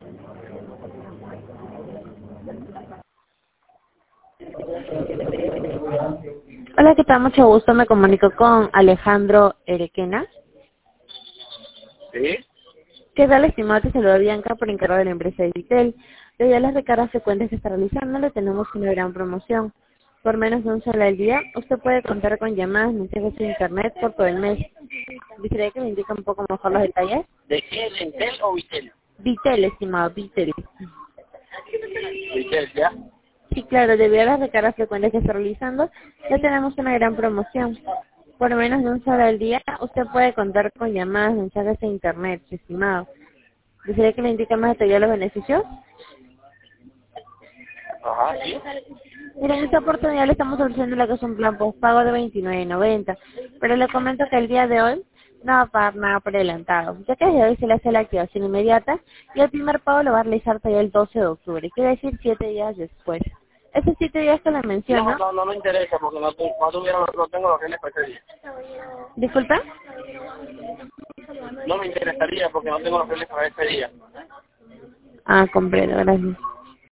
Hola, ¿qué tal? Mucho gusto. Me comunico con Alejandro Erequena. ¿Sí? ¿Qué tal, estimado? Te saluda Bianca por encargo de la empresa de Vitel. Debido a las recargas frecuentes que está realizando, le tenemos una gran promoción. Por menos de un solo al día, usted puede contar con llamadas, mensajes de internet por todo el mes. ¿Quisiera que me indique un poco mejor los detalles? ¿De qué? ¿De Intel o Vitel? Vitel, estimado, Vitel. Vitel, ¿ya? Sí, claro, debido a las recargas frecuentes que está realizando, ya tenemos una gran promoción. Por menos de un solo al día, usted puede contar con llamadas, mensajes de internet, estimado. ¿Desearía que le indique más detalle los beneficios? Ajá, ¿sí? Mira, en esta oportunidad le estamos ofreciendo lo que es un plan postpago de 29.90, pero le comento que el día de hoy no va a pagar nada por adelantado, ya que desde hoy se le hace la activación inmediata y el primer pago lo va a realizar todavía el 12 de octubre, quiere decir 7 días después. Esos 7 días que le menciono... No me interesa porque no tengo los genes para ese día. ¿Disculpa? No me interesaría porque no tengo los genes para ese día. Ah, comprendo, gracias.